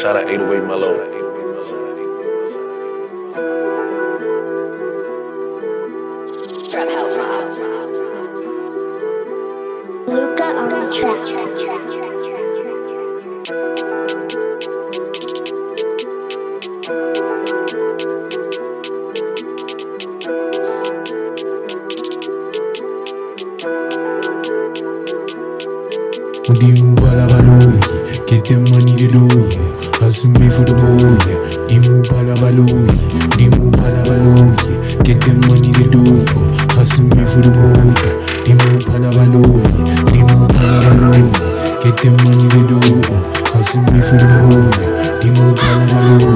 Shout out 808 Mellow. Trap House Mob. Luca on the track. Dimu balabaloo, get them money to do. Hustle me for the boy. Dimu balabaloo, get them money to do. Hustle me for the boy. Dimu balabaloo, get them money to do. Hustle me for the boy. Dimu balabaloo,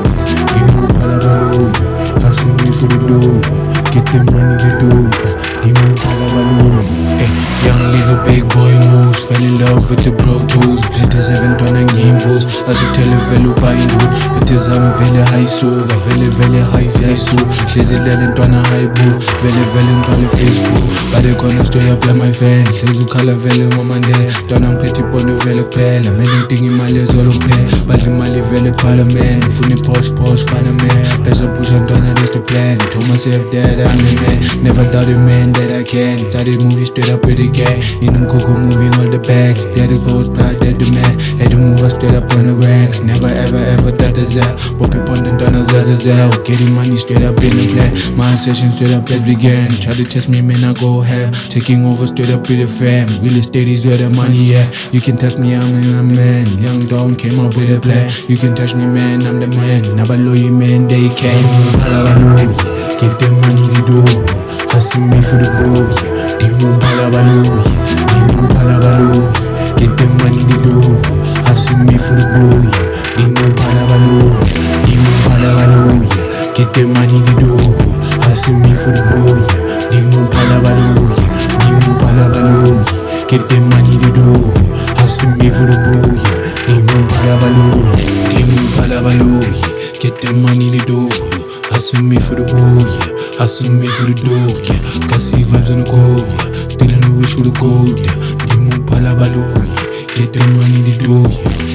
hustle me for the dough. Get them money to do. Dimu balabaloo. Hey, young nigga, big boy moves. Fell in love with the bro tools. Pretas haven't done a game boost. As you tell a velo buying hood. But as I'm very high so. Very high so. She's a legend on a high boo. Very on the Facebook. But they gonna stay up like my fans. She's a color velo woman there. Done on petty on the velo pal. I'm anything in my legs all okay. But in my velo parliament. Funny posh, kind of man. Best I push on done, that's the plan. Told myself that I'm the man. Never doubted man that I can. Started moving straight up with the gang. In them cocoa moving all the bags. That is goes proud, that the man. Had to move us straight up on the ranks. Never ever thought that's that. But people done us as well. Getting money straight up in the plan. My session straight up let's begin. Try to test me, man, I go ham. Taking over straight up with the fam. Real estate is where the money at. You can test me, I'm a man. Young Don came up with a plan. You can touch me, man, I'm the man. Never lawyer, man, they came. Get them money to do. Hustle me for the boy. Dimu balabaloo. Get them money to do. Hustle me for the boy. Dimu balabaloo. Get them money to do. Hustle me for the boy. Dimu balabaloo. Get them money to do. Hustle me for the boy. Dimu balabaloo. Get them money to do. Hustle me for the boy, hustle me for the dough, yeah. Got see vibes on the go, yeah. Still on the wish for the gold, yeah. Dimu balabaloo, yeah. Get them money to do, yeah.